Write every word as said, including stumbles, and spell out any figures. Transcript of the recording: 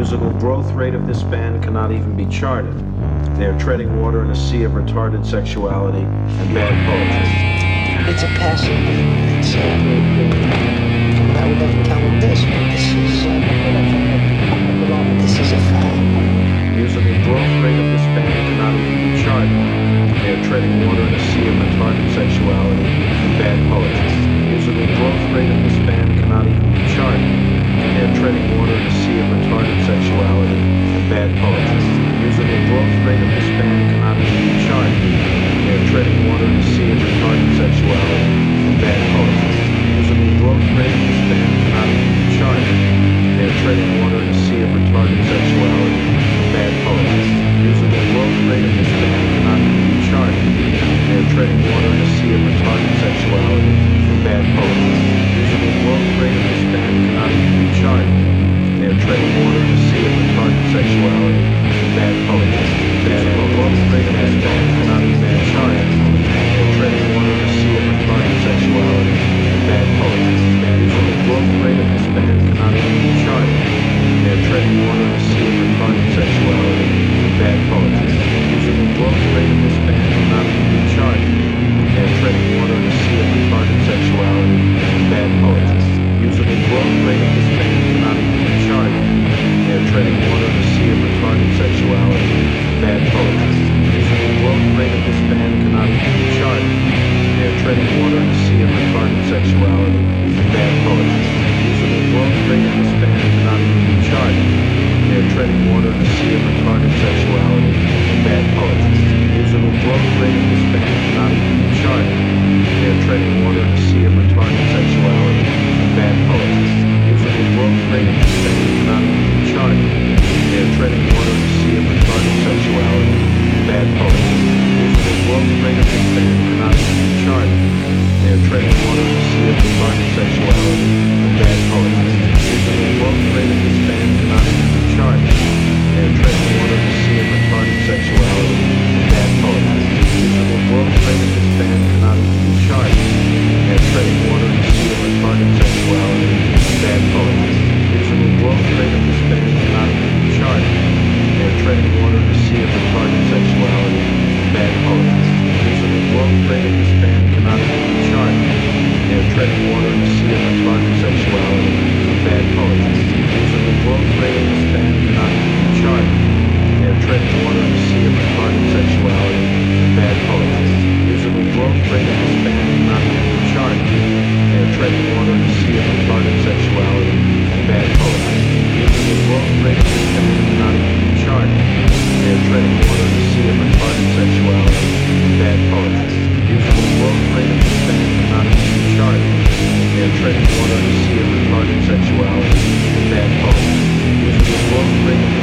musical growth rate of this band cannot even be charted. They are treading water in a sea of retarded sexuality and bad poetry. It's a passion. It's a, I would never tell them this, but this is, uh, this is a fact. Musical growth rate of this band cannot even be charted. They are treading water in a sea of retarded sexuality and bad poetry. Musical growth rate of this band cannot even be charted. They are treading water in a sea of retarded sexuality and bad poetry. Musical growth rate of this band cannot even be charted. They are treading water in a sea of retarded sexuality and bad poetry. Musical growth rate of this band cannot even be charted. They are treading water in a sea of retarded sexuality and bad poetry. Musical growth rate of this band cannot even be charted. They are treading water in a sea of retarded sexuality and bad poetry. Musical growth rate of this band cannot even be charted. They are treading water in a sea of retarded sexuality and bad poetry. Musical growth rate of this band cannot even be charted. They are treading water in a sea of retarded sexuality and bad poetry. Musical growth rate of this band cannot even be charted. They are treading water in a sea of retarded sexuality and bad poetry. Musical growth rate of this band cannot even be charted. They are treading water in a sea of retarded sexuality and bad poetry. Musical growth rate of this band cannot even be charted. They are treading water in a sea of retarded sexuality and bad poetry. Musical growth rate of this band cannot even be charted. They are treading water in a sea of retarded sexuality and bad poetry. Musical growth rate of this band cannot even be charted. They are treading water in a sea of retarded sexuality and bad poetry. Musical growth rate of this band cannot even be charted. They are treading water in a sea of retarded sexuality and bad poetry. Musical growth rate of this band cannot even be charted. They are treading water in a sea of retarded sexuality and bad poetry. Musical growth rate of this band cannot even be charted. They are treading water in a sea of retarded sexuality and bad poetry. Musical growth rate of this band cannot even be charted. They are treading water in a sea of retarded sexuality and bad poetry. Musical growth rate of this band cannot even be charted. They are treading water in a sea of retarded sexuality and bad poetry. Musical growth rate of this band cannot even be charted. They are treading water in a sea of retarded sexuality and bad poetry. Musical growth rate of this band cannot even be charted. They are treading water in a sea of retarded sexuality and bad poetry. Musical growth rate of this band cannot even be charted. They are treading water in a sea of retarded sexuality and bad poetry. Musical growth rate of this band cannot even be charted. They are treading water in a sea of retarded sexuality and bad poetry. Musical growth rate of this band cannot even be charted. They are treading water in a sea of retarded sexuality and bad poetry. Musical growth rate of this band cannot even be charted. They are treading water in a sea of retarded sexuality and bad poetry. Musical growth rate of